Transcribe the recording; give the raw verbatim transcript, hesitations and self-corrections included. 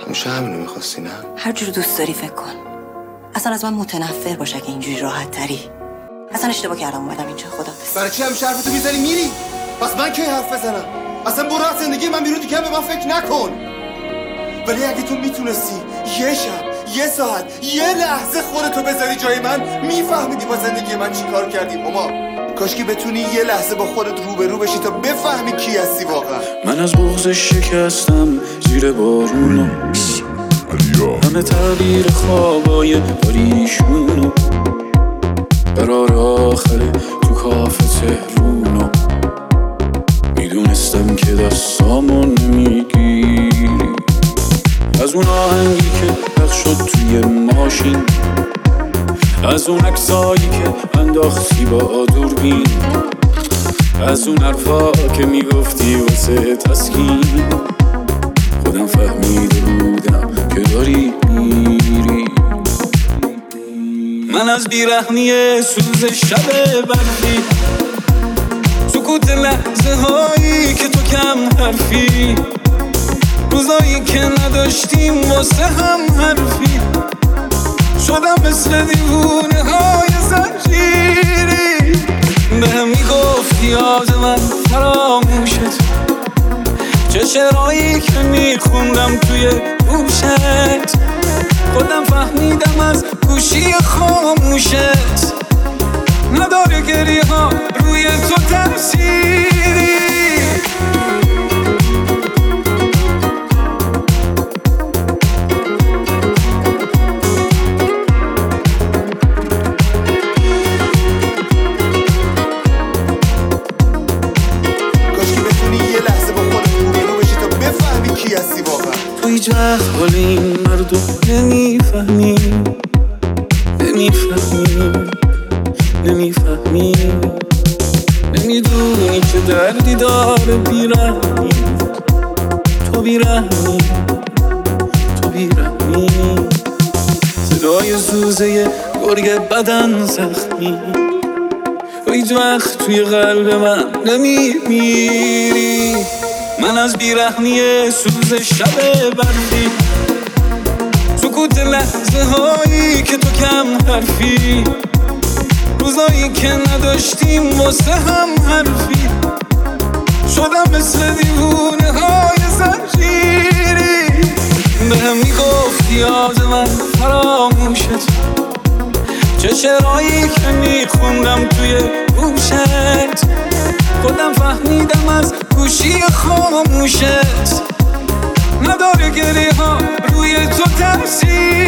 میشه همینو میخواستی نه؟ هر جور دوست داری فکر کن. اصلا از من متنفر باش اگه اینجوری راحت تری. اصلا اشتباه کردم اومدم اینجا. خدافظ. برای چی همیشه حرفتو میزنی میری؟ پس من کی حرف بزنم؟ اصلا برو از زندگی من بیرون، دیگه به من فکر نکن. ولی اگه تو میتونستی یه شب، یه ساعت، یه لحظه خودتو بذاری جای من، میفهمیدی با زندگی من چی کار کردی. ماما کاش که بتونی یه لحظه با خودت روبرو بشی تا بفهمی کی هستی واقعا. من از بغض شکستم زیر بارونو، همه تعبیر خوابای پریشونو، قرار آخره تو کافه تهرونو. میدونستم که دستامو نمیگیری، از اون آهنگی که پخش شد توی ماشین، از اون عکسایی که انداختی با دوربین، از اون حرفا که میگفتی واسه تسکین. خودم فهمیده بودم که داری میری. من از بیرحمی سوز شب برفی، سکوت لحظه هایی که تو کم حرفی، روزایی که نداشتیم واسه هم حرفی، شدم مثل دیوونه های زنجیری. به هم میگفتی یاد من فراموشت، چه شعرهایی که میخوندم توی گوشت. خودم فهمیدم از گوشی خاموشت نداره گریه ها روی تو تأثیری. تو هیچ وقت حال این مردم نمیفهمی، نمیفهمی، نمیفهمی، نمیدونی که دردی داره بیرحمی. تو بیرحمی، تو بیرحمی، صدای سوزه گرگ بدن زخمی. تو هیچ وقت توی قلب من نمیمیری. من از بیرحمی سوز شب برفی، سکوت لحظه هایی که تو کم حرفی، روزایی که نداشتیم واسه هم حرفی، شدم مثل دیوونه های زنجیری. به هم میگفتی یاد من فراموشت، چه شعرهایی که میخوندم توی گوشت. خودم فهمیدم از گوشی خاموشت نداره گریه ها روی تو تأثیر.